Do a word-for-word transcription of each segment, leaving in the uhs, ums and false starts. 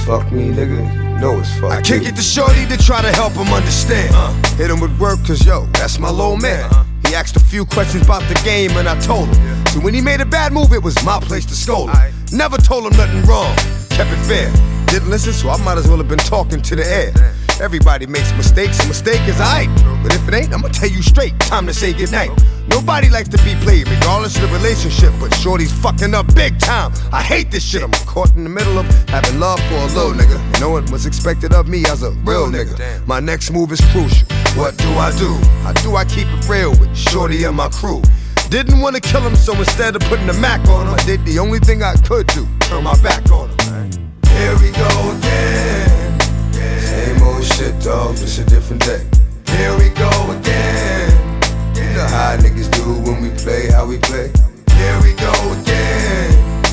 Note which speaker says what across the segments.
Speaker 1: fuck me, nigga, you know it's fuck
Speaker 2: I kick it to shorty to try to help him understand. uh, Hit him with work cause yo, that's my little man. uh-huh. He asked a few questions about the game and I told him. yeah. So when he made a bad move, it was my place to scold him. I Never told him nothing wrong, kept it fair. Didn't listen, so I might as well have been talking to the air. Everybody makes mistakes, a mistake is aight. But if it ain't, I'ma tell you straight, time to say goodnight. Nobody likes to be played, regardless of the relationship, but shorty's fucking up big time. I hate this shit, I'm caught in the middle of having love for a little nigga. Knowing what's expected of me as a real nigga. My next move is crucial, what do I do? How do I keep it real with shorty and my crew? Didn't wanna kill him, so instead of putting the Mac on him, I did the only thing I could do, turn my back on him. Here we go again. Same old shit, dog, just a different day. Here we go again. You know how niggas do when we play, how we play. Here we go again.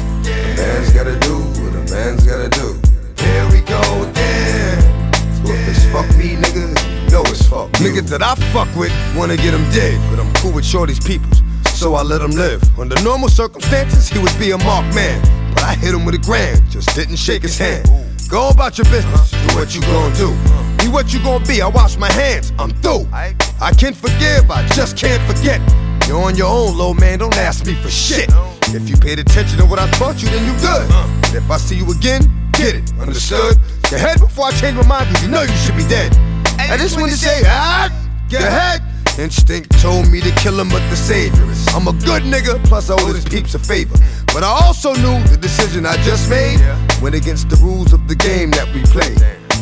Speaker 2: A man's gotta do what a man's gotta do. Here we go again. So if it's fuck me, nigga, you know it's fuck you. Niggas that I fuck with wanna get him dead, but I'm cool with shorty's peoples, so I let him live. Under normal circumstances, he would be a marked man, but I hit him with a grand, just didn't shake his hand. Go about your business, do what you gon' do. Be what you gon' be, I wash my hands, I'm through. I can forgive, I just can't forget. You're on your own, low man, don't ask me for shit. If you paid attention to what I taught you, then you good. And if I see you again, get it, understood? Go ahead before I change my mind, cause you know you should be dead. I just wanted to say, ah, get ahead. Instinct told me to kill him, but the savior is I'm a good nigga, plus I owe his peeps a favor. But I also knew the decision I just made went against the rules of the game that we played.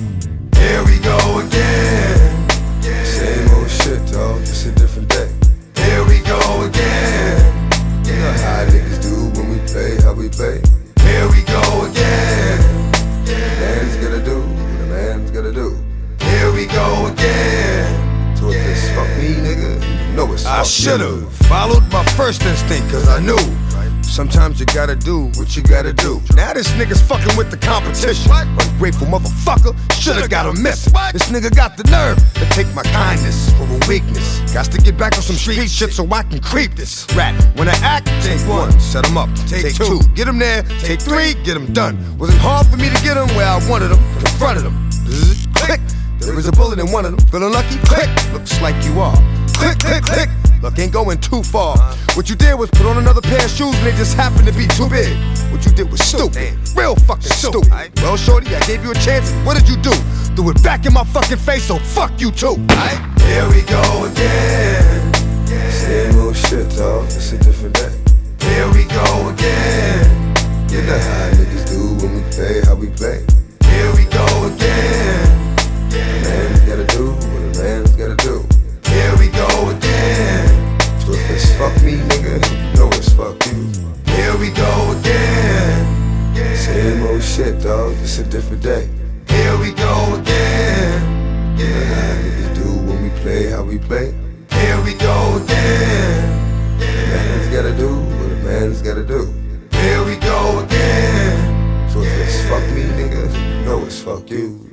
Speaker 2: Here we go again. Same old shit, dog, just a different day. Here we go again. You know how niggas do when we play, how we play. Here we go again. A man's gotta do what a man's gotta do. Here we go again. So if it's fuck me, nigga, you know it's fuck I should've followed my first instinct, cause I knew sometimes you gotta do what you gotta do. Now this nigga's fucking with the competition. Ungrateful motherfucker, should've got a miss. This nigga got the nerve to take my kindness for a weakness. Got to get back on some street shit so I can creep this rat. When I act, take one, set him up. Take two, get him there. Take three, get him done. Wasn't hard for me to get him where I wanted him, confronted him. Click. There is a bullet in one of them. Feeling lucky? Click. Looks like you are. Click, click, click. Look, ain't going too far. What you did was put on another pair of shoes and they just happened to be too big. What you did was stupid. Real fucking stupid. Well, shorty, I gave you a chance. What did you do? Threw it back in my fucking face, so fuck you too. Here we go again. Same old shit, dog. It's a different day. Here we go again. You know how niggas do when we play, how we play. Here we go again. A man's gotta do what a man's gotta do. Here we go again. So if it's fuck me, nigga, you know it's fuck you. Here we go again. Same old shit, dog, it's a different day. Here we go again. You know how niggas do when we play, how we play. Here we go again. A man's gotta do what a man's gotta do. Here we go again. So if it's fuck me, nigga, you know it's fuck you.